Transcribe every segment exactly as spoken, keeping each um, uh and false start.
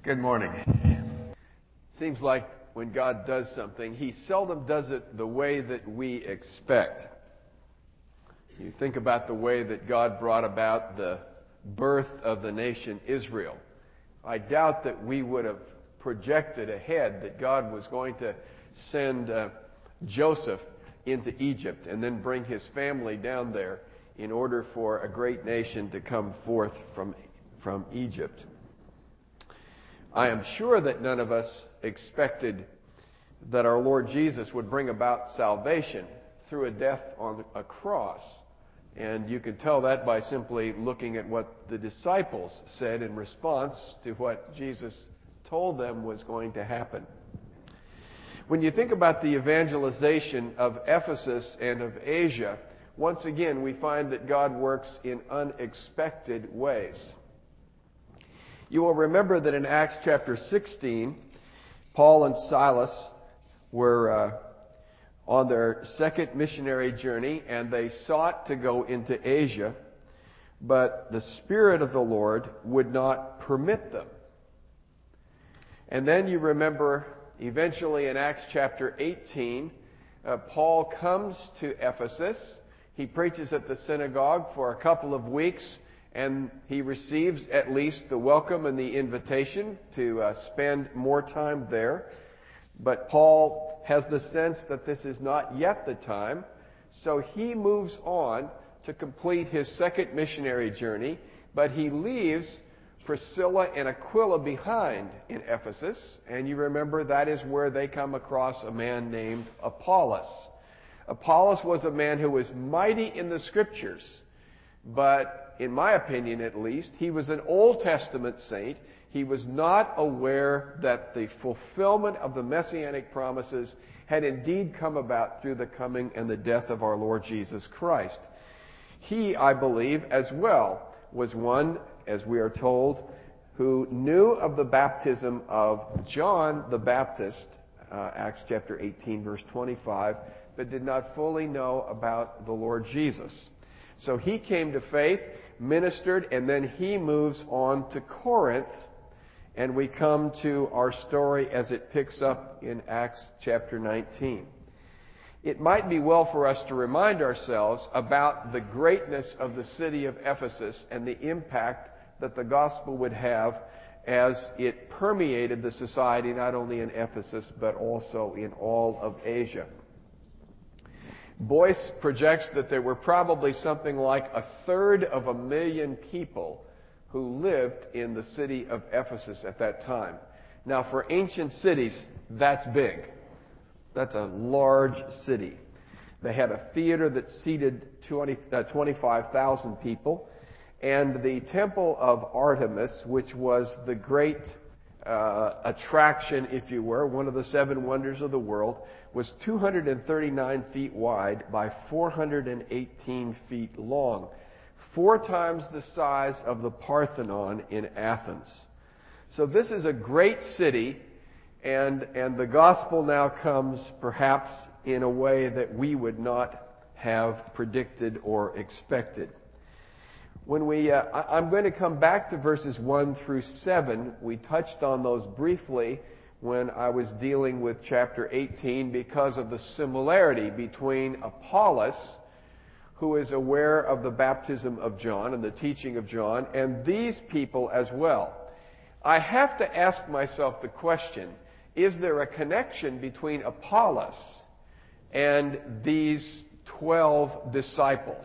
Good morning. Seems like when God does something, He seldom does it the way that we expect. You think about the way that God brought about the birth of the nation Israel. I doubt that we would have projected ahead that God was going to send uh, Joseph into Egypt and then bring his family down there in order for a great nation to come forth from, from Egypt. I am sure that none of us expected that our Lord Jesus would bring about salvation through a death on a cross. And you can tell that by simply looking at what the disciples said in response to what Jesus told them was going to happen. When you think about the evangelization of Ephesus and of Asia, once again we find that God works in unexpected ways. You will remember that in Acts chapter sixteen, Paul and Silas were uh, on their second missionary journey, and they sought to go into Asia, but the Spirit of the Lord would not permit them. And then you remember eventually in Acts chapter eighteen, uh, Paul comes to Ephesus. He preaches at the synagogue for a couple of weeks, and he receives at least the welcome and the invitation to uh, spend more time there. But Paul has the sense that this is not yet the time, so he moves on to complete his second missionary journey, but he leaves Priscilla and Aquila behind in Ephesus, and you remember that is where they come across a man named Apollos. Apollos was a man who was mighty in the Scriptures, but in my opinion at least, he was an Old Testament saint. He was not aware that the fulfillment of the Messianic promises had indeed come about through the coming and the death of our Lord Jesus Christ. He, I believe, as well, was one, as we are told, who knew of the baptism of John the Baptist, uh, Acts chapter eighteen, verse twenty-five, but did not fully know about the Lord Jesus. So he came to faith, ministered, and then he moves on to Corinth, and we come to our story as it picks up in Acts chapter nineteen. It might be well for us to remind ourselves about the greatness of the city of Ephesus and the impact that the gospel would have as it permeated the society not only in Ephesus but also in all of Asia. Boyce projects that there were probably something like a third of a million people who lived in the city of Ephesus at that time. Now, for ancient cities, that's big. That's a large city. They had a theater that seated twenty, uh, twenty-five thousand people, and the Temple of Artemis, which was the great uh, attraction, if you were, one of the seven wonders of the world, was two hundred thirty-nine feet wide by four hundred eighteen feet long, four times the size of the Parthenon in Athens. So this is a great city, and, and the gospel now comes perhaps in a way that we would not have predicted or expected. When we, uh, I, I'm going to come back to verses one through seven. We touched on those briefly when I was dealing with chapter eighteen because of the similarity between Apollos, who is aware of the baptism of John and the teaching of John, and these people as well. I have to ask myself the question, is there a connection between Apollos and these twelve disciples?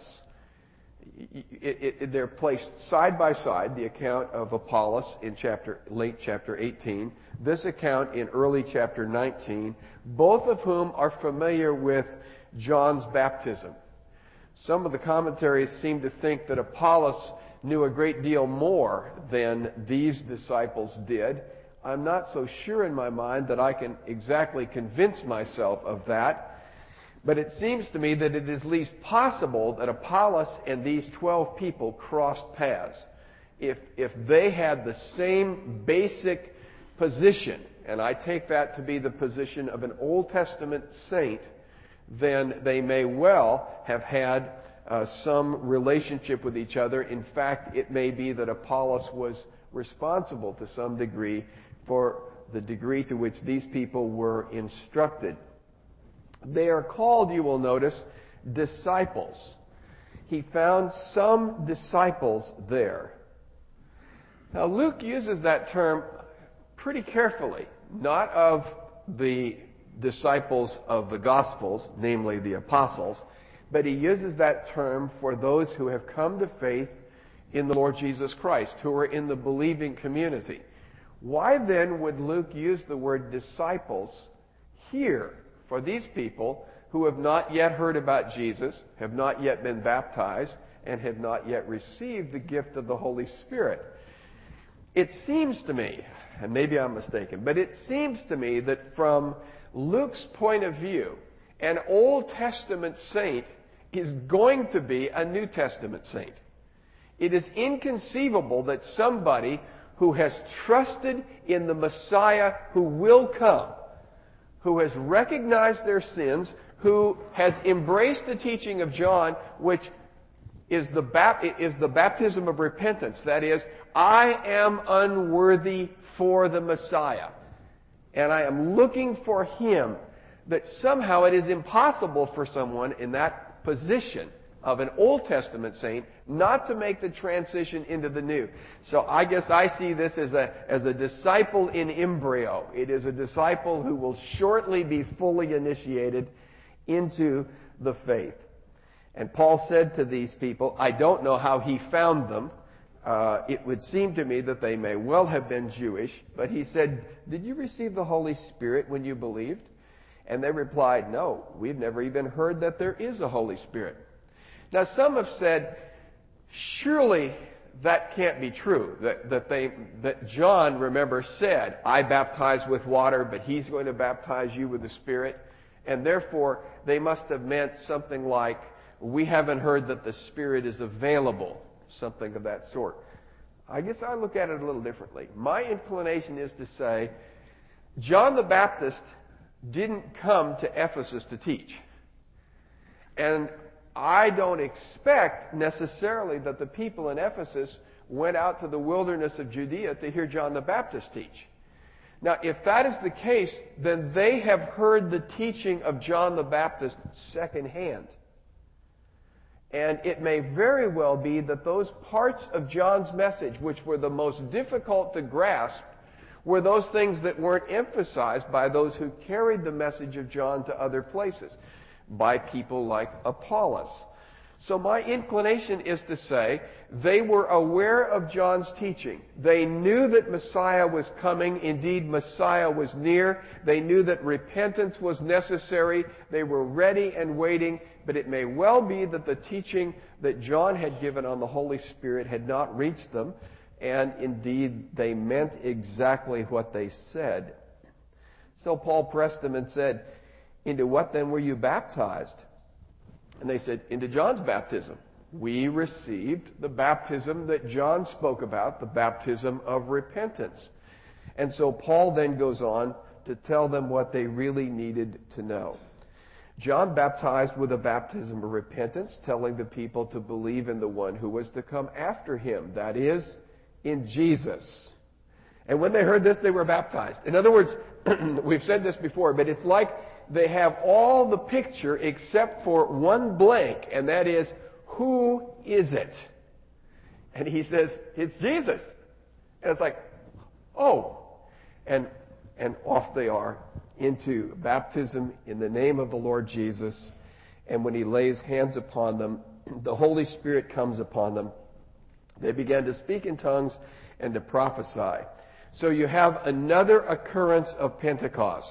It, it, they're placed side by side, the account of Apollos in chapter, late chapter eighteen, this account in early chapter nineteen, both of whom are familiar with John's baptism. Some of the commentaries seem to think that Apollos knew a great deal more than these disciples did. I'm not so sure in my mind that I can exactly convince myself of that. But it seems to me that it is at least possible that Apollos and these twelve people crossed paths. If, if they had the same basic position, and I take that to be the position of an Old Testament saint, then they may well have had uh, some relationship with each other. In fact, it may be that Apollos was responsible to some degree for the degree to which these people were instructed. They are called, you will notice, disciples. He found some disciples there. Now, Luke uses that term pretty carefully, not of the disciples of the Gospels, namely the apostles, but he uses that term for those who have come to faith in the Lord Jesus Christ, who are in the believing community. Why then would Luke use the word disciples here for these people who have not yet heard about Jesus, have not yet been baptized, and have not yet received the gift of the Holy Spirit? It seems to me, and maybe I'm mistaken, but it seems to me that from Luke's point of view, an Old Testament saint is going to be a New Testament saint. It is inconceivable that somebody who has trusted in the Messiah who will come, who has recognized their sins, who has embraced the teaching of John, which is the, bap- is the baptism of repentance. That is, I am unworthy for the Messiah, and I am looking for Him, that somehow it is impossible for someone in that position of an Old Testament saint not to make the transition into the New. So I guess I see this as a, as a disciple in embryo. It is a disciple who will shortly be fully initiated into the faith. And Paul said to these people, I don't know how he found them. Uh, it would seem to me that they may well have been Jewish, but he said, did you receive the Holy Spirit when you believed? And they replied, no, we've never even heard that there is a Holy Spirit. Now, some have said, surely that can't be true. That, that, they, that John, remember, said, I baptize with water, but he's going to baptize you with the Spirit. And therefore, they must have meant something like, we haven't heard that the Spirit is available, something of that sort. I guess I look at it a little differently. My inclination is to say, John the Baptist didn't come to Ephesus to teach. And I don't expect necessarily that the people in Ephesus went out to the wilderness of Judea to hear John the Baptist teach. Now, if that is the case, then they have heard the teaching of John the Baptist secondhand. And it may very well be that those parts of John's message which were the most difficult to grasp were those things that weren't emphasized by those who carried the message of John to other places, by people like Apollos. So my inclination is to say they were aware of John's teaching. They knew that Messiah was coming. Indeed, Messiah was near. They knew that repentance was necessary. They were ready and waiting. But it may well be that the teaching that John had given on the Holy Spirit had not reached them. And indeed, they meant exactly what they said. So Paul pressed them and said, into what then were you baptized? And they said, into John's baptism. We received the baptism that John spoke about, the baptism of repentance. And so Paul then goes on to tell them what they really needed to know. John baptized with a baptism of repentance, telling the people to believe in the one who was to come after him, that is, in Jesus. And when they heard this, they were baptized. In other words, we've said this before, but it's like they have all the picture except for one blank, and that is, who is it? And he says, it's Jesus. And it's like, oh. And, and off they are into baptism in the name of the Lord Jesus. And when he lays hands upon them, the Holy Spirit comes upon them. They began to speak in tongues and to prophesy. So you have another occurrence of Pentecost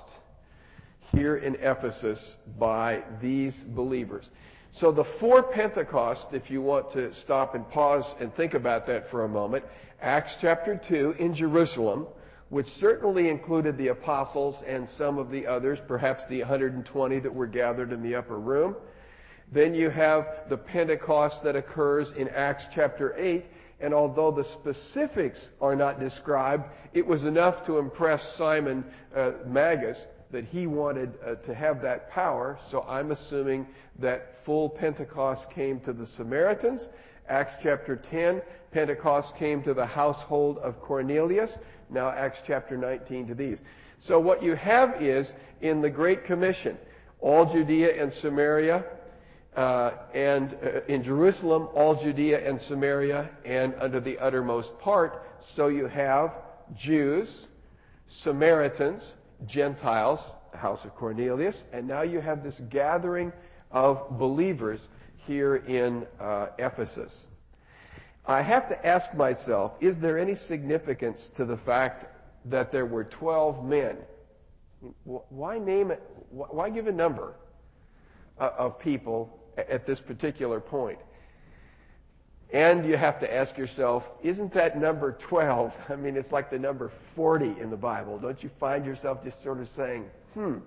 here in Ephesus by these believers. So the four Pentecosts, if you want to stop and pause and think about that for a moment, Acts chapter two in Jerusalem, which certainly included the apostles and some of the others, perhaps the one hundred twenty that were gathered in the upper room. Then you have the Pentecost that occurs in Acts chapter eight, and although the specifics are not described, it was enough to impress Simon uh, Magus that he wanted uh, to have that power. So I'm assuming that full Pentecost came to the Samaritans, Acts chapter ten, Pentecost came to the household of Cornelius. Now Acts chapter nineteen to these. So what you have is, in the Great Commission, all Judea and Samaria, uh, and uh, in Jerusalem, all Judea and Samaria, and under the uttermost part. So you have Jews, Samaritans, Gentiles, the house of Cornelius, and now you have this gathering of believers here in uh, Ephesus. I have to ask myself, is there any significance to the fact that there were twelve men? Why name it? Why give a number of people at this particular point? And you have to ask yourself, isn't that number twelve? I mean, it's like the number forty in the Bible. Don't you find yourself just sort of saying, hmm.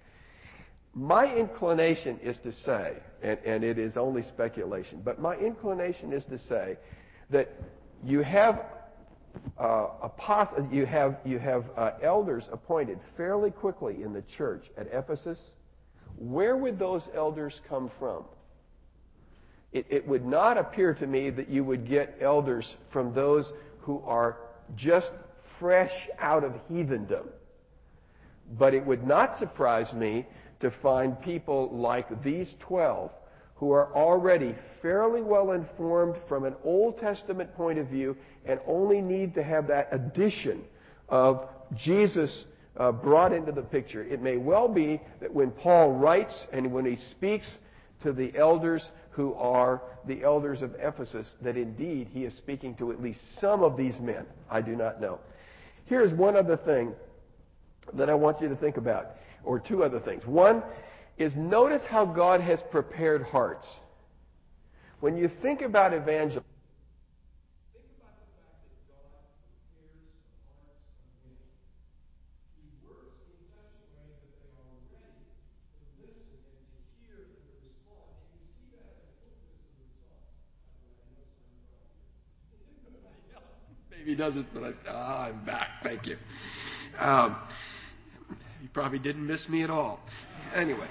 My inclination is to say, and, and it is only speculation, but my inclination is to say that you have uh, apost- you have you have uh, elders appointed fairly quickly in the church at Ephesus. Where would those elders come from? It, it would not appear to me that you would get elders from those who are just fresh out of heathendom. But it would not surprise me to find people like these twelve who are already fairly well informed from an Old Testament point of view and only need to have that addition of Jesus uh, brought into the picture. It may well be that when Paul writes and when he speaks to the elders who are the elders of Ephesus, that indeed he is speaking to at least some of these men. I do not know. Here's one other thing that I want you to think about, or two other things. One is, notice how God has prepared hearts. When you think about evangelism, think about the fact that God prepares the hearts of men. He works in such a way that they are ready to listen and to hear and to respond. And you see that in the fruitfulness of the results. By the way, I know some Nobody else maybe doesn't, but I, ah, I'm back. Thank you. Um, you probably didn't miss me at all. Anyway,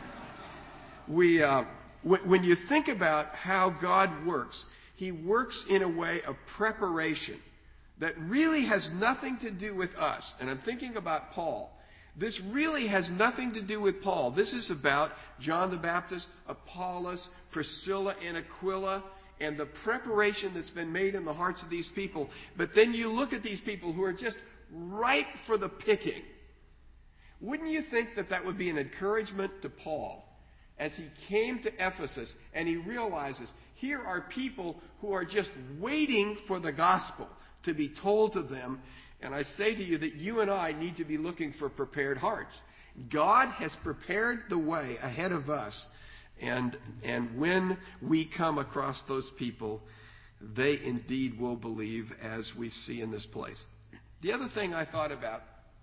we uh, w- when you think about how God works, He works in a way of preparation that really has nothing to do with us. And I'm thinking about Paul. This really has nothing to do with Paul. This is about John the Baptist, Apollos, Priscilla and Aquila, and the preparation that's been made in the hearts of these people. But then you look at these people who are just ripe for the picking. Wouldn't you think that that would be an encouragement to Paul as he came to Ephesus and he realizes here are people who are just waiting for the gospel to be told to them. And I say to you that you and I need to be looking for prepared hearts. God has prepared the way ahead of us. And, and when we come across those people, they indeed will believe, as we see in this place. The other thing I thought about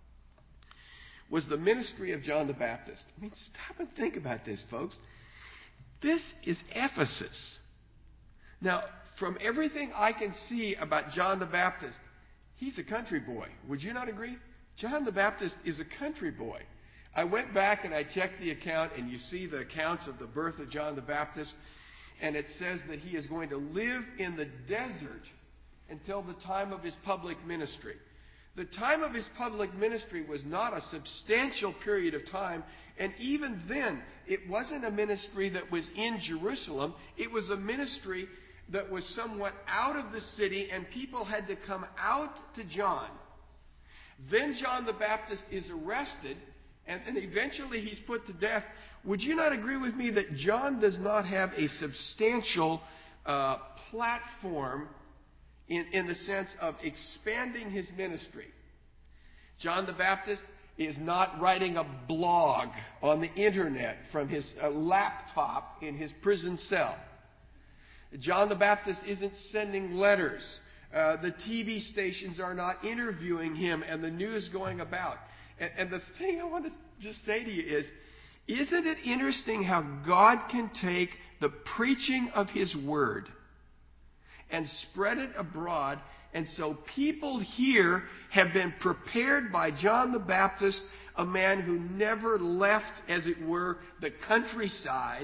was the ministry of John the Baptist. I mean, stop and think about this, folks. This is Ephesus. Now, from everything I can see about John the Baptist, he's a country boy. Would you not agree? John the Baptist is a country boy. I went back and I checked the account, and you see the accounts of the birth of John the Baptist, and it says that he is going to live in the desert until the time of his public ministry. The time of his public ministry was not a substantial period of time, and even then, it wasn't a ministry that was in Jerusalem. It was a ministry that was somewhat out of the city, and people had to come out to John. Then John the Baptist is arrested, and, and eventually he's put to death. Would you not agree with me that John does not have a substantial uh, platform In, in the sense of expanding his ministry? John the Baptist is not writing a blog on the internet from his uh, laptop in his prison cell. John the Baptist isn't sending letters. Uh, the T V stations are not interviewing him and the news going about. And, and the thing I want to just say to you is, isn't it interesting how God can take the preaching of His Word and spread it abroad, and so people here have been prepared by John the Baptist, a man who never left, as it were, the countryside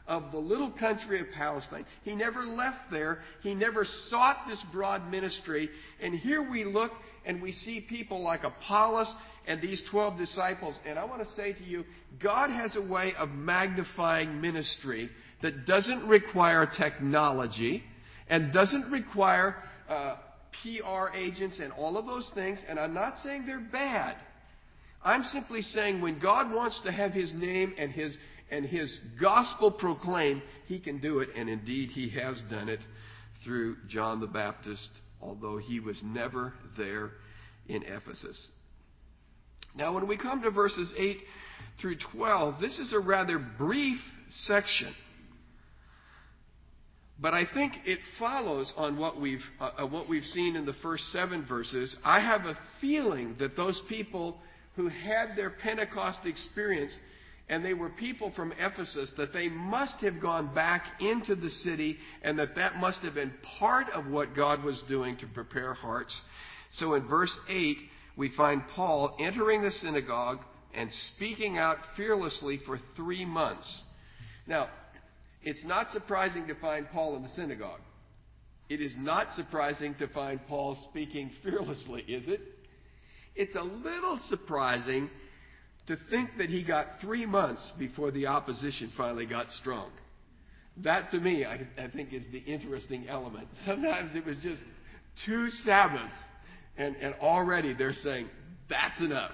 of the little country of Palestine. He never left there. He never sought this broad ministry. And here we look and we see people like Apollos and these twelve disciples. And I want to say to you, God has a way of magnifying ministry that doesn't require technology and doesn't require uh, P R agents and all of those things. And I'm not saying they're bad. I'm simply saying when God wants to have His name and His and His gospel proclaimed, He can do it. And indeed, He has done it through John the Baptist, although he was never there in Ephesus. Now, when we come to verses eight through twelve, this is a rather brief section. But I think it follows on what we've uh, what we've seen in the first seven verses. I have a feeling that those people who had their Pentecost experience, and they were people from Ephesus, that they must have gone back into the city, and that that must have been part of what God was doing to prepare hearts. So in verse eight, we find Paul entering the synagogue and speaking out fearlessly for three months. Now, it's not surprising to find Paul in the synagogue. It is not surprising to find Paul speaking fearlessly, is it? It's a little surprising to think that he got three months before the opposition finally got strong. That, to me, I, I think is the interesting element. Sometimes it was just two Sabbaths, and, and already they're saying, that's enough.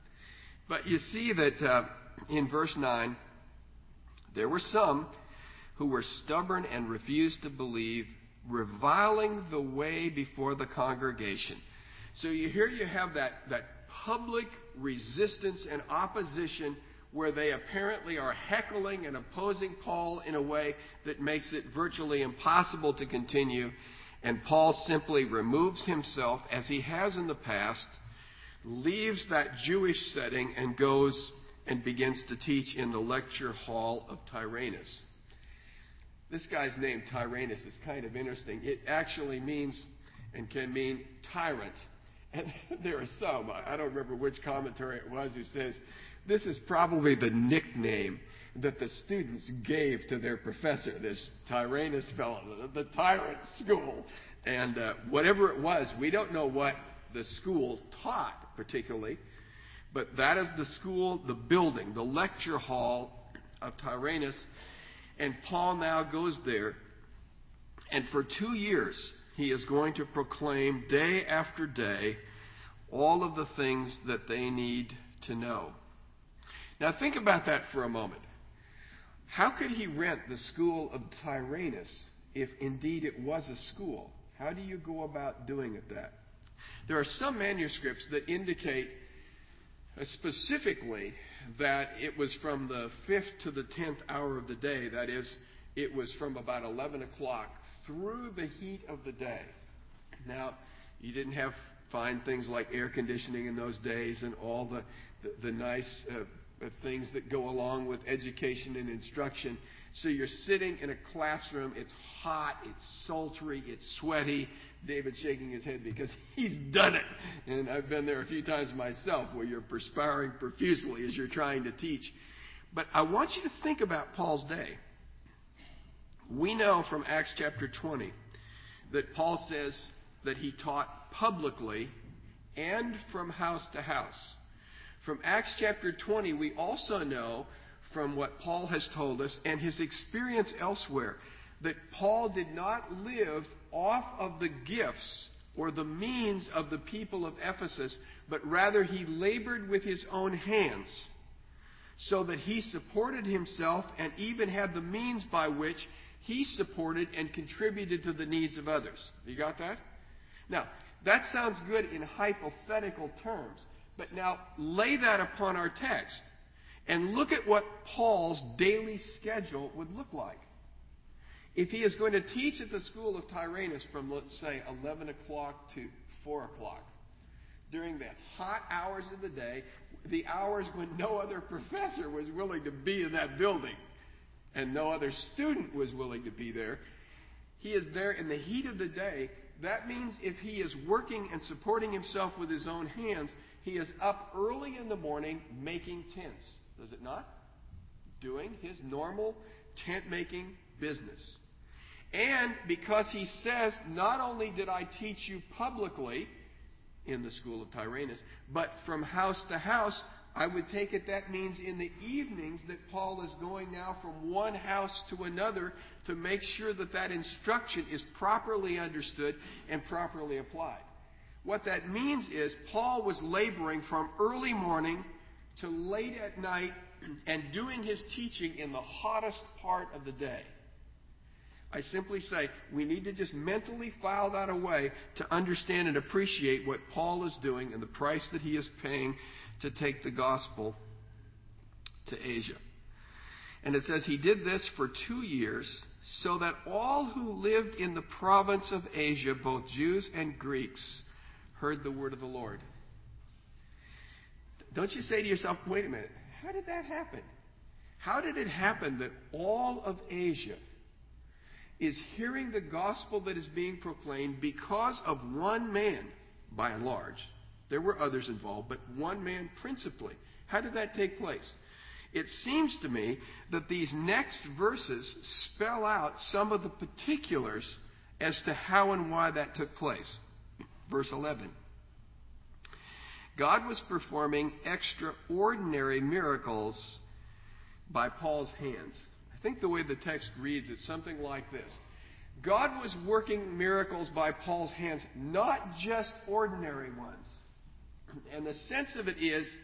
But you see that uh, in verse nine, there were some who were stubborn and refused to believe, reviling the way before the congregation. So you here you have that, that public resistance and opposition where they apparently are heckling and opposing Paul in a way that makes it virtually impossible to continue. And Paul simply removes himself, as he has in the past, leaves that Jewish setting and goes and begins to teach in the lecture hall of Tyrannus. This guy's name, Tyrannus, is kind of interesting. It actually means and can mean tyrant. And there are some, I don't remember which commentary it was, who says this is probably the nickname that the students gave to their professor, this Tyrannus fellow, the, the tyrant school. And uh, whatever it was, we don't know what the school taught particularly, but that is the school, the building, the lecture hall of Tyrannus. And Paul now goes there, and for two years he is going to proclaim day after day all of the things that they need to know. Now think about that for a moment. How could he rent the school of Tyrannus if indeed it was a school? How do you go about doing it that? There are some manuscripts that indicate uh, specifically that it was from the fifth to the tenth hour of the day. That is, it was from about eleven o'clock through the heat of the day. Now, you didn't have fine things like air conditioning in those days and all the, the, the nice uh, things that go along with education and instruction. So you're sitting in a classroom. It's hot. It's sultry. It's sweaty. David's shaking his head because he's done it. And I've been there a few times myself where you're perspiring profusely as you're trying to teach. But I want you to think about Paul's day. We know from Acts chapter twenty that Paul says that he taught publicly and from house to house. From Acts chapter twenty, we also know from what Paul has told us and his experience elsewhere that Paul did not live off of the gifts or the means of the people of Ephesus, but rather he labored with his own hands so that he supported himself and even had the means by which he supported and contributed to the needs of others. You got that? Now, that sounds good in hypothetical terms, but now lay that upon our text and look at what Paul's daily schedule would look like. If he is going to teach at the school of Tyrannus from, let's say, eleven o'clock to four o'clock, during the hot hours of the day, the hours when no other professor was willing to be in that building and no other student was willing to be there, he is there in the heat of the day. That means if he is working and supporting himself with his own hands, he is up early in the morning making tents. Does it not? Doing his normal tent-making business. And because he says, not only did I teach you publicly in the school of Tyrannus, but from house to house, I would take it that means in the evenings that Paul is going now from one house to another to make sure that that instruction is properly understood and properly applied. What that means is Paul was laboring from early morning to late at night and doing his teaching in the hottest part of the day. I simply say we need to just mentally file that away to understand and appreciate what Paul is doing and the price that he is paying to take the gospel to Asia. And it says he did this for two years so that all who lived in the province of Asia, both Jews and Greeks, heard the word of the Lord. Don't you say to yourself, wait a minute, how did that happen? How did it happen that all of Asia is hearing the gospel that is being proclaimed because of one man, by and large? There were others involved, but one man principally. How did that take place? It seems to me that these next verses spell out some of the particulars as to how and why that took place. Verse eleven. God was performing extraordinary miracles by Paul's hands. I think the way the text reads, it's something like this. God was working miracles by Paul's hands, not just ordinary ones. And the sense of it is,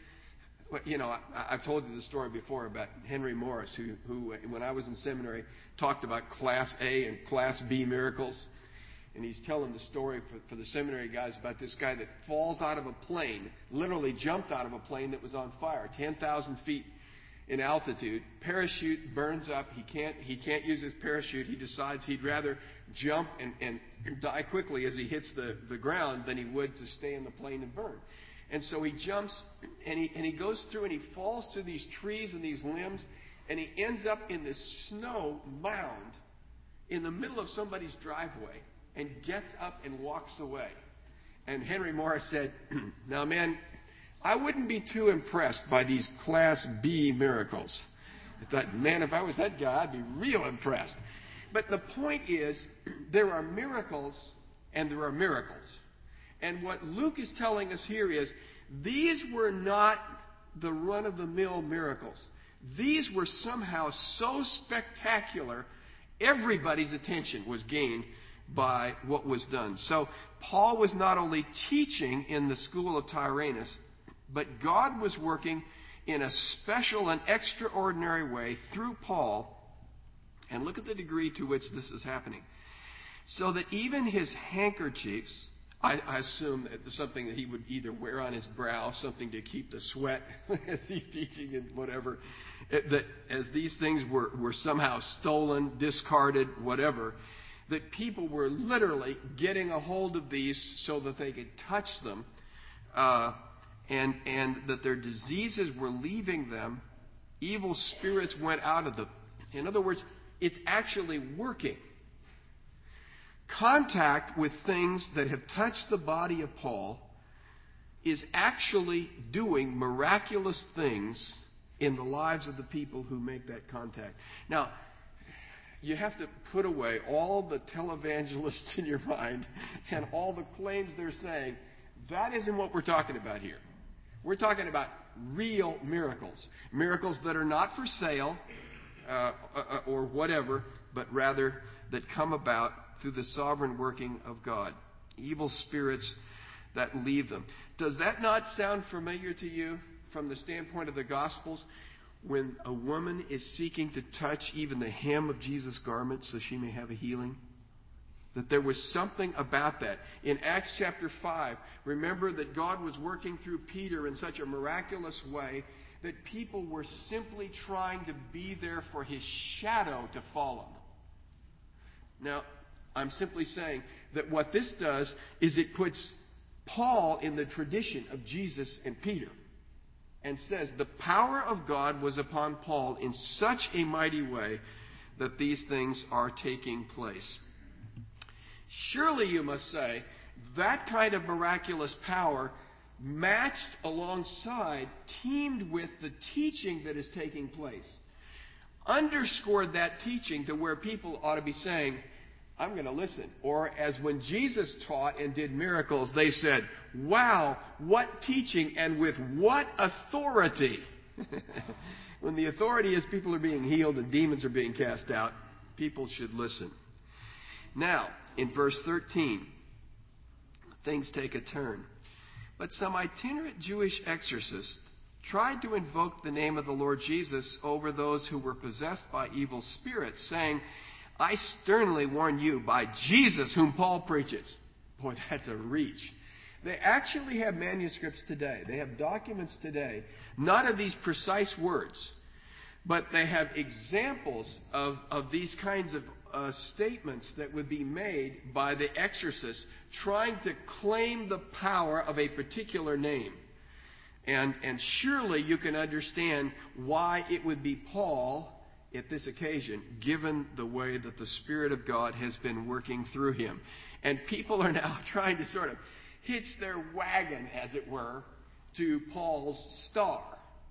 you know, I, I've told you the story before about Henry Morris, who, who, when I was in seminary, talked about Class A and Class B miracles. And he's telling the story for, for the seminary guys about this guy that falls out of a plane, literally jumped out of a plane that was on fire, ten thousand feet in altitude. Parachute burns up. He can't, he can't use his parachute. He decides he'd rather jump and, and die quickly as he hits the, the ground than he would to stay in the plane and burn. And so he jumps, and he, and he goes through, and he falls through these trees and these limbs, and he ends up in this snow mound in the middle of somebody's driveway and gets up and walks away. And Henry Morris said, now, man, I wouldn't be too impressed by these Class B miracles. I thought, man, if I was that guy, I'd be real impressed. But the point is, there are miracles and there are miracles. And what Luke is telling us here is, these were not the run-of-the-mill miracles. These were somehow so spectacular, everybody's attention was gained by what was done. So Paul was not only teaching in the school of Tyrannus, but God was working in a special and extraordinary way through Paul. And look at the degree to which this is happening. So that even his handkerchiefs, I, I assume that it's something that he would either wear on his brow, something to keep the sweat as he's teaching and whatever, that as these things were, were somehow stolen, discarded, whatever, that people were literally getting a hold of these so that they could touch them, uh, and, and that their diseases were leaving them. Evil spirits went out of them. In other words, it's actually working. Contact with things that have touched the body of Paul is actually doing miraculous things in the lives of the people who make that contact. Now, you have to put away all the televangelists in your mind and all the claims they're saying. That isn't what we're talking about here. We're talking about real miracles. Miracles that are not for sale uh, or whatever, but rather that come about through the sovereign working of God. Evil spirits that leave them. Does that not sound familiar to you from the standpoint of the Gospels? When a woman is seeking to touch even the hem of Jesus' garment so she may have a healing? That there was something about that. In Acts chapter five, remember that God was working through Peter in such a miraculous way that people were simply trying to be there for his shadow to fall on them. Now, I'm simply saying that what this does is it puts Paul in the tradition of Jesus and Peter. And says the power of God was upon Paul in such a mighty way that these things are taking place. Surely you must say that kind of miraculous power matched alongside, teamed with the teaching that is taking place. underscored that teaching to where people ought to be saying, I'm going to listen. Or as when Jesus taught and did miracles, they said, wow, what teaching and with what authority. When the authority is people are being healed and demons are being cast out, people should listen. Now, in verse thirteen, things take a turn. But some itinerant Jewish exorcists tried to invoke the name of the Lord Jesus over those who were possessed by evil spirits, saying, I sternly warn you by Jesus whom Paul preaches. Boy, that's a reach. They actually have manuscripts today. They have documents today, not of these precise words, but they have examples of, of these kinds of uh, statements that would be made by the exorcists trying to claim the power of a particular name. And, and surely you can understand why it would be Paul at this occasion, given the way that the Spirit of God has been working through him. And people are now trying to sort of hitch their wagon, as it were, to Paul's star.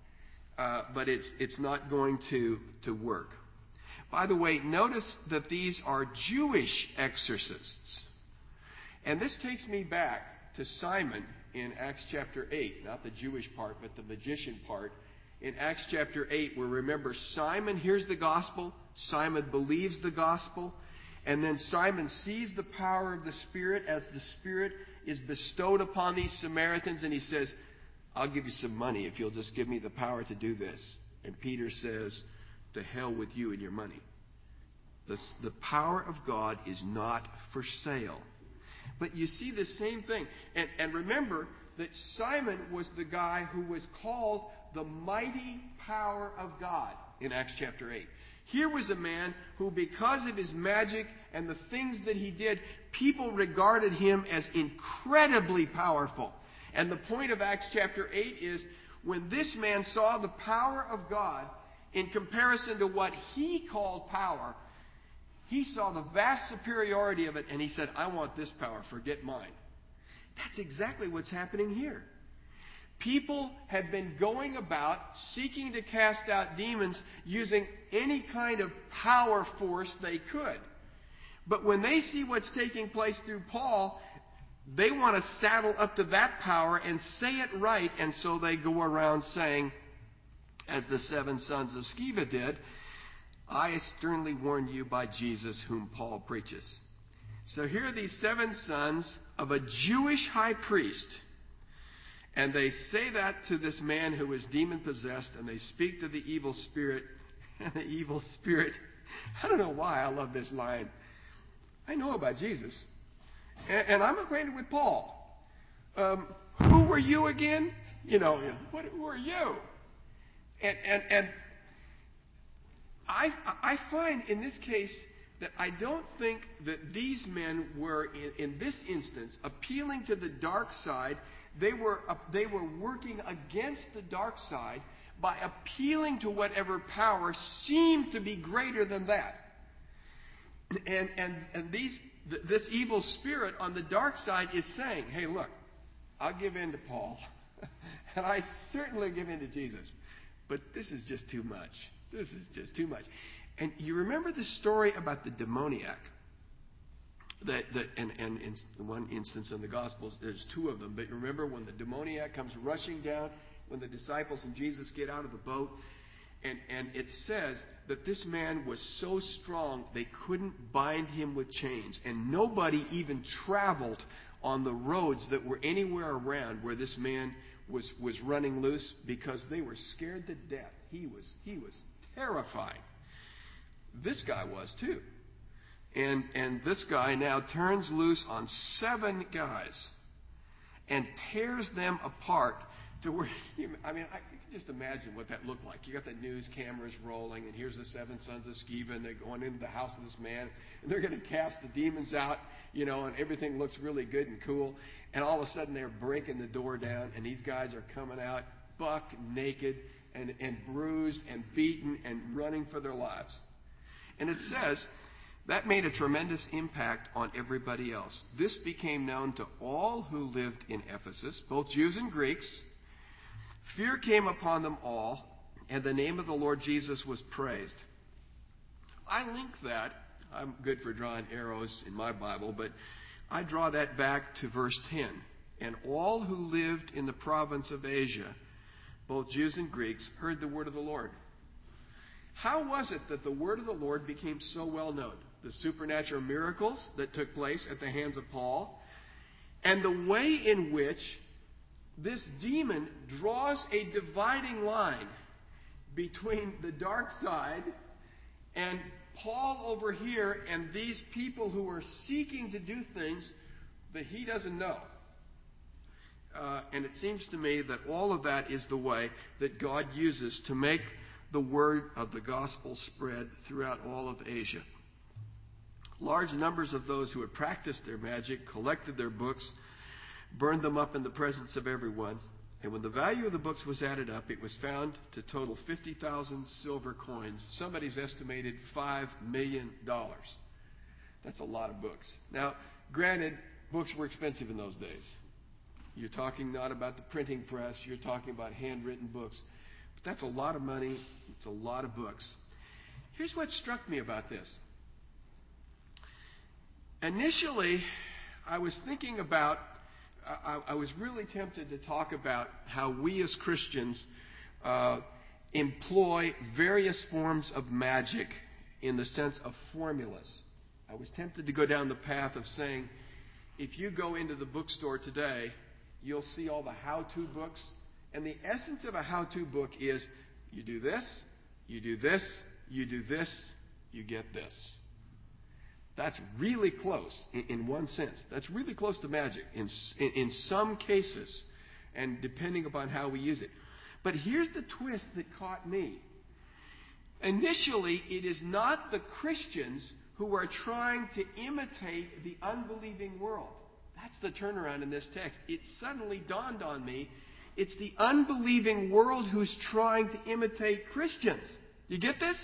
Uh, but it's it's not going to, to work. By the way, notice that these are Jewish exorcists. And this takes me back to Simon in Acts chapter eight. Not the Jewish part, but the magician part. In Acts chapter eight, where remember, Simon hears the gospel. Simon believes the gospel. And then Simon sees the power of the Spirit as the Spirit is bestowed upon these Samaritans. And he says, I'll give you some money if you'll just give me the power to do this. And Peter says, to hell with you and your money. The, the power of God is not for sale. But you see the same thing. And, and remember that Simon was the guy who was called the mighty power of God in Acts chapter eight. Here was a man who, because of his magic and the things that he did, people regarded him as incredibly powerful. And the point of Acts chapter eight is when this man saw the power of God in comparison to what he called power, he saw the vast superiority of it and he said, I want this power, forget mine. That's exactly what's happening here. People had been going about seeking to cast out demons using any kind of power force they could. But when they see what's taking place through Paul, they want to saddle up to that power and say it right. And so they go around saying, as the seven sons of Sceva did, I sternly warn you by Jesus whom Paul preaches. So here are these seven sons of a Jewish high priest. And they say that to this man who is demon-possessed, and they speak to the evil spirit. And the evil spirit, I don't know why I love this line. I know about Jesus, and, and I'm acquainted with Paul. Um, who were you again? You know, what, who are you? And, and, and I, I find in this case that I don't think that these men were, in, in this instance, appealing to the dark side. They were, uh, they were working against the dark side by appealing to whatever power seemed to be greater than that. And, and, and these, th- this evil spirit on the dark side is saying, hey, look, I'll give in to Paul. And I certainly give in to Jesus. But this is just too much. This is just too much. And you remember the story about the demoniac? That, that and, and in one instance in the Gospels, there's two of them. But remember when the demoniac comes rushing down, when the disciples and Jesus get out of the boat, and, and it says that this man was so strong they couldn't bind him with chains. And nobody even traveled on the roads that were anywhere around where this man was, was running loose because they were scared to death. He was, he was terrified. This guy was too. And, and this guy now turns loose on seven guys and tears them apart to where, I mean, I can just imagine what that looked like. You got the news cameras rolling, and here's the seven sons of Sceva, and they're going into the house of this man, and they're going to cast the demons out, you know, and everything looks really good and cool. And all of a sudden they're breaking the door down, and these guys are coming out buck naked and, and bruised and beaten and running for their lives. And it says, that made a tremendous impact on everybody else. This became known to all who lived in Ephesus, both Jews and Greeks. Fear came upon them all, and the name of the Lord Jesus was praised. I link that. I'm good for drawing arrows in my Bible, but I draw that back to verse ten. And all who lived in the province of Asia, both Jews and Greeks, heard the word of the Lord. How was it that the word of the Lord became so well known? The supernatural miracles that took place at the hands of Paul, and the way in which this demon draws a dividing line between the dark side and Paul over here and these people who are seeking to do things that he doesn't know. Uh, and it seems to me that all of that is the way that God uses to make the word of the gospel spread throughout all of Asia. Large numbers of those who had practiced their magic collected their books, burned them up in the presence of everyone, and when the value of the books was added up, it was found to total fifty thousand silver coins. Somebody's estimated five million dollars. That's a lot of books. Now, granted, books were expensive in those days. You're talking not about the printing press, you're talking about handwritten books. But that's a lot of money, it's a lot of books. Here's what struck me about this. Initially, I was thinking about, I, I was really tempted to talk about how we as Christians uh, employ various forms of magic in the sense of formulas. I was tempted to go down the path of saying, if you go into the bookstore today, you'll see all the how-to books. And the essence of a how-to book is, you do this, you do this, you do this, you get this. That's really close in, in one sense. That's really close to magic in, in, in some cases, and depending upon how we use it. But here's the twist that caught me. Initially, it is not the Christians who are trying to imitate the unbelieving world. That's the turnaround in this text. It suddenly dawned on me, it's the unbelieving world who's trying to imitate Christians. You get this?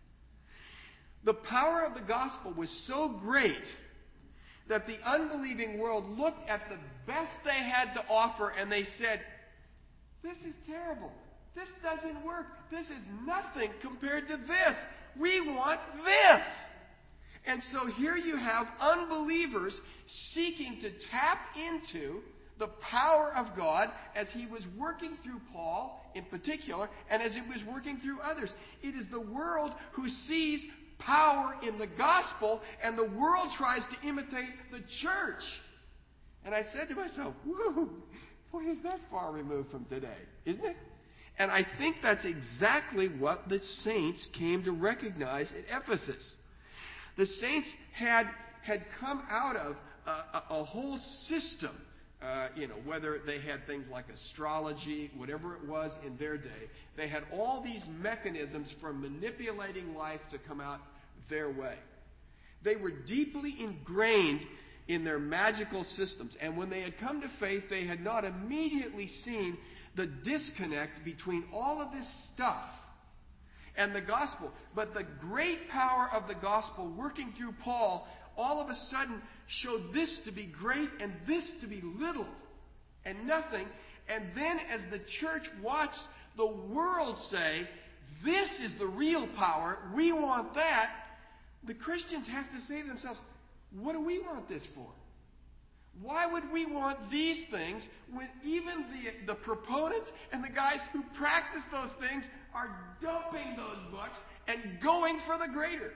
The power of the gospel was so great that the unbelieving world looked at the best they had to offer and they said, this is terrible. This doesn't work. This is nothing compared to this. We want this. And so here you have unbelievers seeking to tap into the power of God as he was working through Paul in particular and as it was working through others. It is the world who sees power in the gospel, and the world tries to imitate the church. And I said to myself, whoa, boy, is that far removed from today, isn't it? And I think that's exactly what the saints came to recognize at Ephesus. The saints had, had come out of a, a, a whole system, uh, you know, whether they had things like astrology, whatever it was in their day. They had all these mechanisms for manipulating life to come out their way. They were deeply ingrained in their magical systems. And when they had come to faith, they had not immediately seen the disconnect between all of this stuff and the gospel. But the great power of the gospel working through Paul all of a sudden showed this to be great and this to be little and nothing. And then as the church watched the world say, this is the real power, we want that, the Christians have to say to themselves, what do we want this for? Why would we want these things when even the, the proponents and the guys who practice those things are dumping those books and going for the greater?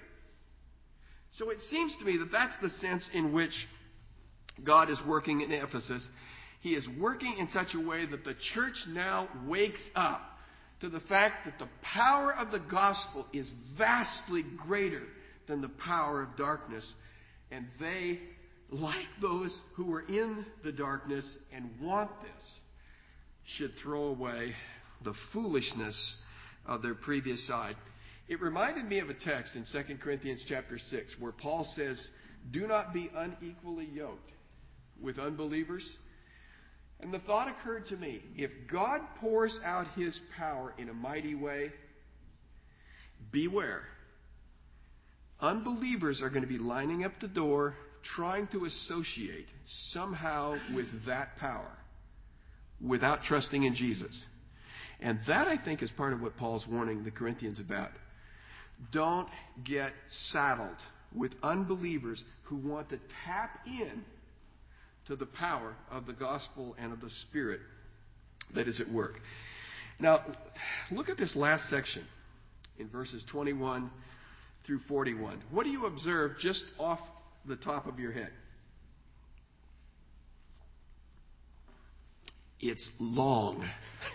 So it seems to me that that's the sense in which God is working in Ephesus. He is working in such a way that the church now wakes up to the fact that the power of the gospel is vastly greater than the power of darkness. And they, like those who are in the darkness and want this, should throw away the foolishness of their previous side. It reminded me of a text in Second Corinthians chapter six where Paul says, do not be unequally yoked with unbelievers. And the thought occurred to me, if God pours out his power in a mighty way, beware. Unbelievers are going to be lining up the door, trying to associate somehow with that power without trusting in Jesus. And that, I think, is part of what Paul's warning the Corinthians about. Don't get saddled with unbelievers who want to tap in to the power of the gospel and of the Spirit that is at work. Now, look at this last section in verses twenty-one through forty-one. What do you observe just off the top of your head? It's long.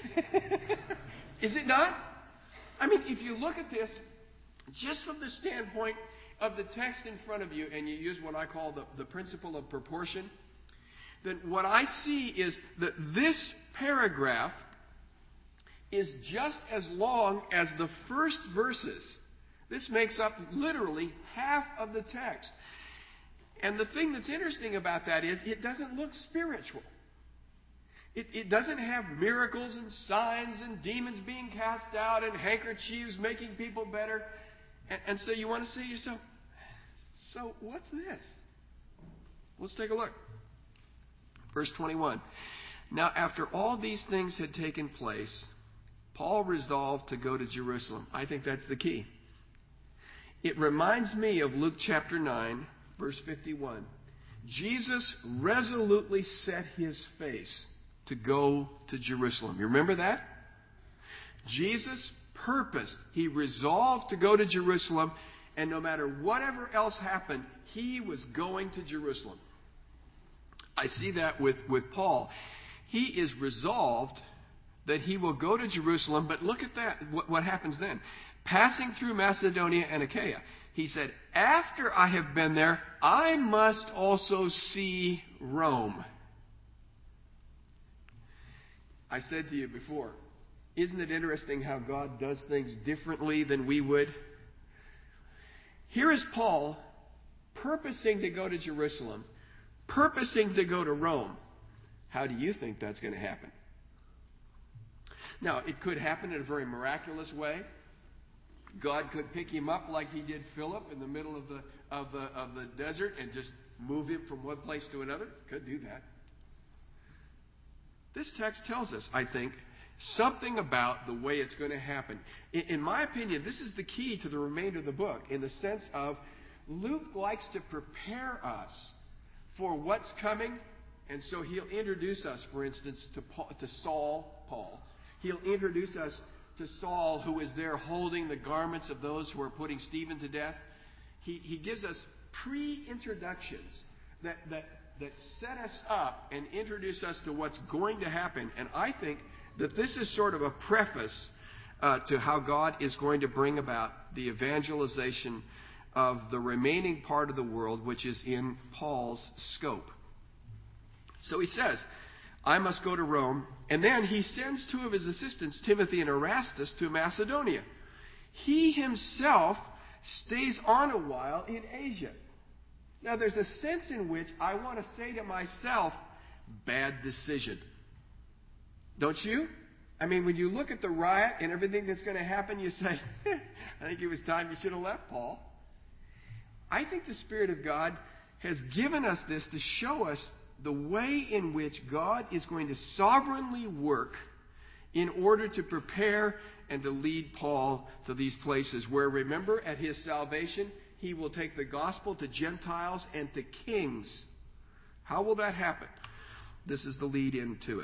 Is it not? I mean, if you look at this just from the standpoint of the text in front of you, and you use what I call the, the principle of proportion, then what I see is that this paragraph is just as long as the first verses. This makes up literally half of the text. And the thing that's interesting about that is it doesn't look spiritual. It, it doesn't have miracles and signs and demons being cast out and handkerchiefs making people better. And, and so you want to say to yourself, so what's this? Let's take a look. Verse twenty-one. Now, after all these things had taken place, Paul resolved to go to Jerusalem. I think that's the key. It reminds me of Luke chapter nine, verse fifty-one. Jesus resolutely set his face to go to Jerusalem. You remember that? Jesus purposed, he resolved to go to Jerusalem, and no matter whatever else happened, he was going to Jerusalem. I see that with, with Paul. He is resolved that he will go to Jerusalem, but look at that, what, what happens then. Passing through Macedonia and Achaia, he said, after I have been there, I must also see Rome. I said to you before, isn't it interesting how God does things differently than we would? Here is Paul purposing to go to Jerusalem, purposing to go to Rome. How do you think that's going to happen? Now, it could happen in a very miraculous way. God could pick him up like he did Philip in the middle of the of the of the desert and just move him from one place to another. Could do that. This text tells us, I think, something about the way it's going to happen. In, in my opinion, this is the key to the remainder of the book, in the sense of Luke likes to prepare us for what's coming, and so he'll introduce us, for instance, to Paul, to Saul, Paul. He'll introduce us to Saul, who is there holding the garments of those who are putting Stephen to death. He, he gives us pre-introductions that, that, that set us up and introduce us to what's going to happen. And I think that this is sort of a preface uh, to how God is going to bring about the evangelization of the remaining part of the world, which is in Paul's scope. So he says, I must go to Rome. And then he sends two of his assistants, Timothy and Erastus, to Macedonia. He himself stays on a while in Asia. Now, there's a sense in which I want to say to myself, bad decision. Don't you? I mean, when you look at the riot and everything that's going to happen, you say, I think it was time you should have left, Paul. I think the Spirit of God has given us this to show us the way in which God is going to sovereignly work in order to prepare and to lead Paul to these places where, remember, at his salvation, he will take the gospel to Gentiles and to kings. How will that happen? This is the lead into it.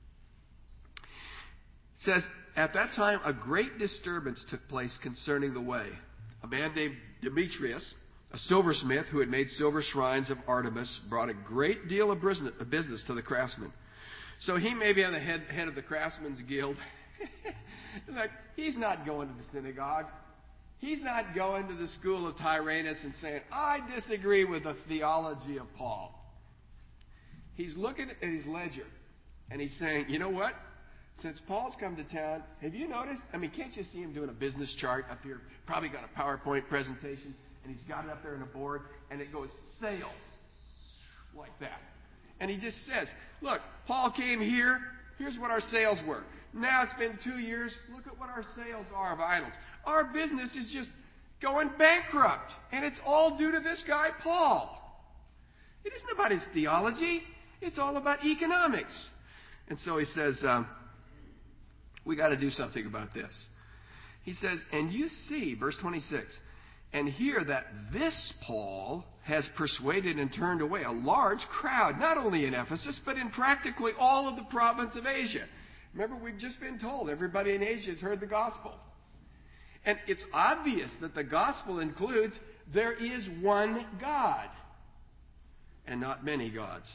It says, at that time, a great disturbance took place concerning the way. A man named Demetrius, a silversmith who had made silver shrines of Artemis, brought a great deal of business to the craftsmen. So he may be on the head, head of the craftsmen's guild. Like, he's not going to the synagogue. He's not going to the school of Tyrannus and saying, I disagree with the theology of Paul. He's looking at his ledger and he's saying, you know what? Since Paul's come to town, have you noticed? I mean, can't you see him doing a business chart up here? Probably got a PowerPoint presentation. And he's got it up there on a board, and it goes, sales, like that. And he just says, look, Paul came here, here's what our sales were. Now it's been two years, look at what our sales are of idols. Our business is just going bankrupt, and it's all due to this guy, Paul. It isn't about his theology, it's all about economics. And so he says, um, we got to do something about this. He says, and you see, verse twenty-six, and hear that this Paul has persuaded and turned away a large crowd, not only in Ephesus, but in practically all of the province of Asia. Remember, we've just been told everybody in Asia has heard the gospel. And it's obvious that the gospel includes there is one God and not many gods.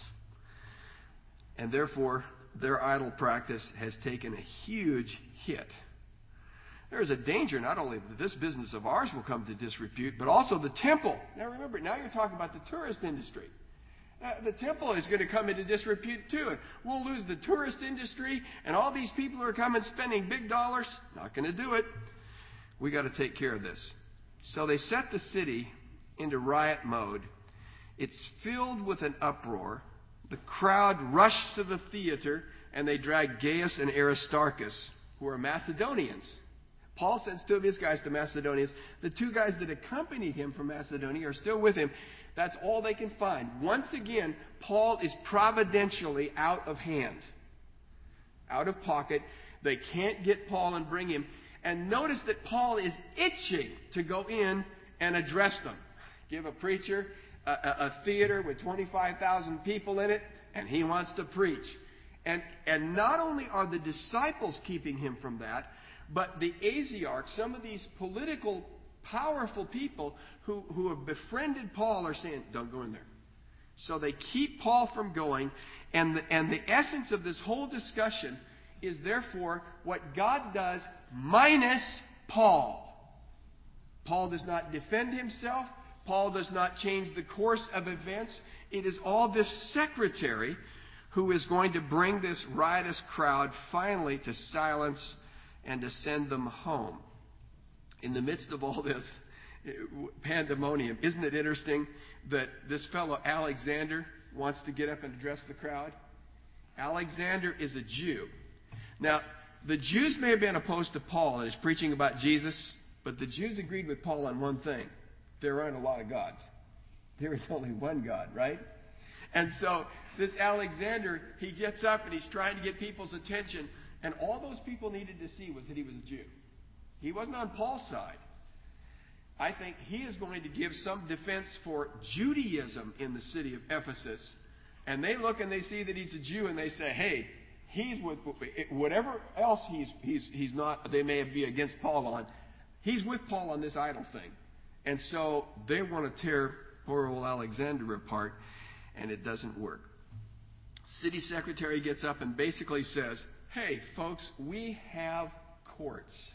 And therefore, their idol practice has taken a huge hit. There is a danger not only that this business of ours will come to disrepute, but also the temple. Now remember, now you're talking about the tourist industry. Uh, the temple is going to come into disrepute too. And we'll lose the tourist industry, and all these people who are coming spending big dollars, not going to do it. We got to take care of this. So they set the city into riot mode. It's filled with an uproar. The crowd rushed to the theater, and they dragged Gaius and Aristarchus, who are Macedonians. Paul sends two of his guys to Macedonia. The two guys that accompanied him from Macedonia are still with him. That's all they can find. Once again, Paul is providentially out of hand, out of pocket. They can't get Paul and bring him. And notice that Paul is itching to go in and address them. Give a preacher a, a, a theater with twenty-five thousand people in it, and he wants to preach. And, and not only are the disciples keeping him from that, but the Asiarchs, some of these political, powerful people who, who have befriended Paul are saying, don't go in there. So they keep Paul from going. And the, and the essence of this whole discussion is therefore what God does minus Paul. Paul does not defend himself. Paul does not change the course of events. It is all this secretary who is going to bring this riotous crowd finally to silence and to send them home. In the midst of all this pandemonium, isn't it interesting that this fellow Alexander wants to get up and address the crowd? Alexander is a Jew. Now, the Jews may have been opposed to Paul and his preaching about Jesus, but the Jews agreed with Paul on one thing. There aren't a lot of gods. There is only one God, right? And so this Alexander, he gets up and he's trying to get people's attention. And all those people needed to see was that he was a Jew. He wasn't on Paul's side. I think he is going to give some defense for Judaism in the city of Ephesus. And they look and they see that he's a Jew and they say, hey, he's with whatever else he's he's he's not, they may be against Paul on, he's with Paul on this idol thing. And so they want to tear poor old Alexander apart, and it doesn't work. City secretary gets up and basically says, hey, folks, we have courts.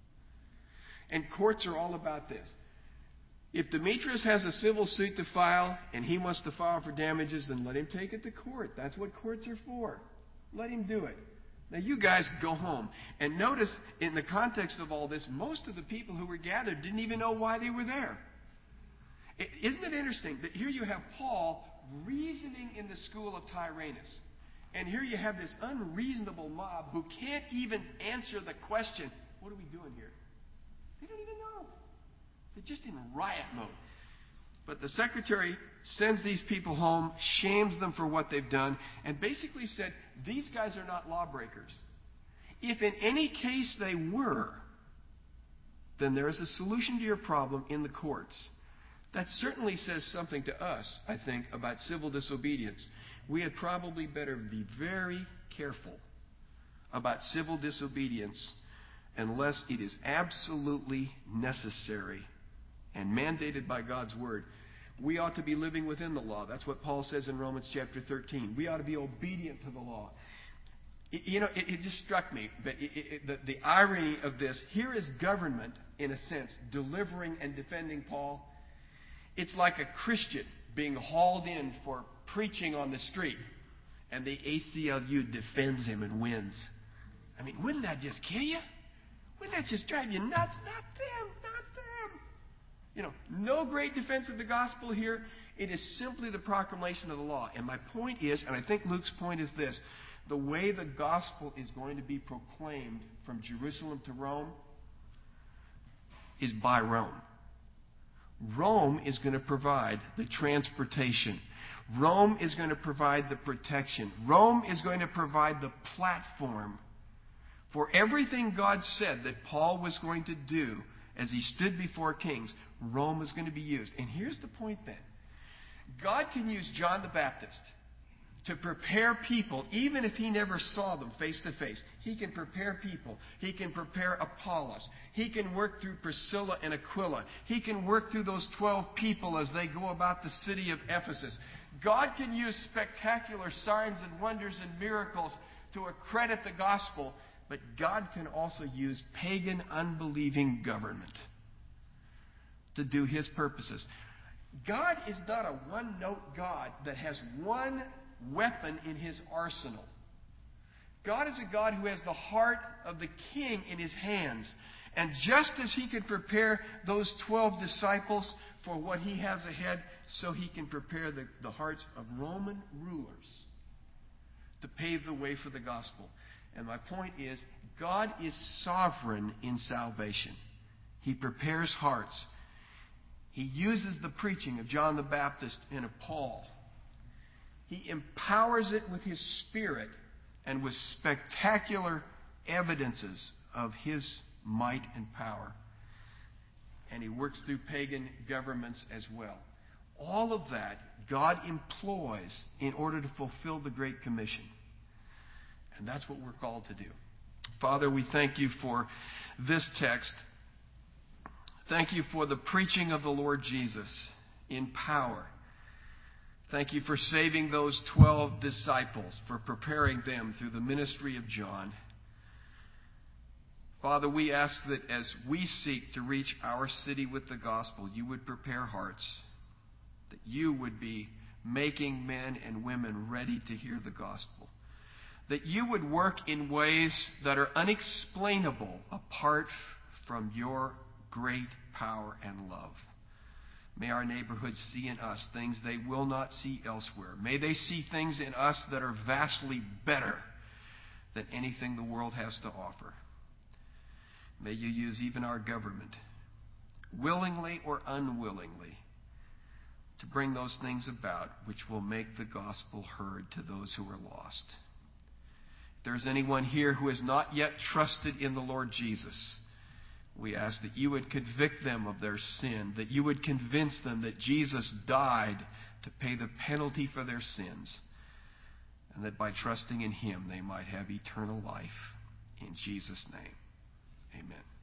And courts are all about this. If Demetrius has a civil suit to file and he wants to file for damages, then let him take it to court. That's what courts are for. Let him do it. Now, you guys go home. And notice, in the context of all this, most of the people who were gathered didn't even know why they were there. Isn't it interesting that here you have Paul reasoning in the school of Tyrannus. And here you have this unreasonable mob who can't even answer the question, what are we doing here? They don't even know. They're just in riot mode. But the secretary sends these people home, shames them for what they've done, and basically said, these guys are not lawbreakers. If in any case they were, then there is a solution to your problem in the courts. That certainly says something to us, I think, about civil disobedience. We had probably better be very careful about civil disobedience unless it is absolutely necessary and mandated by God's Word. We ought to be living within the law. That's what Paul says in Romans chapter thirteen. We ought to be obedient to the law. It, you know, it, it just struck me, but it, it, the, the irony of this, here is government, in a sense, delivering and defending Paul. It's like a Christian being hauled in for preaching on the street, and the A C L U defends him and wins. I mean, wouldn't that just kill you? Wouldn't that just drive you nuts? Not them, not them. You know, no great defense of the gospel here. It is simply the proclamation of the law. And my point is, and I think Luke's point is this, the way the gospel is going to be proclaimed from Jerusalem to Rome is by Rome. Rome is going to provide the transportation. Rome is going to provide the protection. Rome is going to provide the platform For everything God said that Paul was going to do as he stood before kings, Rome was going to be used. And here's the point then. God can use John the Baptist to prepare people, even if he never saw them face to face. He can prepare people. He can prepare Apollos. He can work through Priscilla and Aquila. He can work through those twelve people as they go about the city of Ephesus. God can use spectacular signs and wonders and miracles to accredit the gospel, but God can also use pagan, unbelieving government to do His purposes. God is not a one-note God that has one weapon in His arsenal. God is a God who has the heart of the king in His hands. And just as He can prepare those twelve disciples for what He has ahead, so He can prepare the, the hearts of Roman rulers to pave the way for the gospel. And my point is, God is sovereign in salvation. He prepares hearts. He uses the preaching of John the Baptist and of Paul. He empowers it with His Spirit and with spectacular evidences of His might and power. And He works through pagan governments as well. All of that God employs in order to fulfill the Great Commission. And that's what we're called to do. Father, we thank You for this text. Thank You for the preaching of the Lord Jesus in power. Thank You for saving those twelve disciples, for preparing them through the ministry of John. Father, we ask that as we seek to reach our city with the gospel, You would prepare hearts, that You would be making men and women ready to hear the gospel, that You would work in ways that are unexplainable apart from Your great power and love. May our neighborhoods see in us things they will not see elsewhere. May they see things in us that are vastly better than anything the world has to offer. May You use even our government, willingly or unwillingly, to bring those things about which will make the gospel heard to those who are lost. If there's anyone here who has not yet trusted in the Lord Jesus, we ask that You would convict them of their sin, that You would convince them that Jesus died to pay the penalty for their sins, and that by trusting in Him they might have eternal life. In Jesus' name, amen.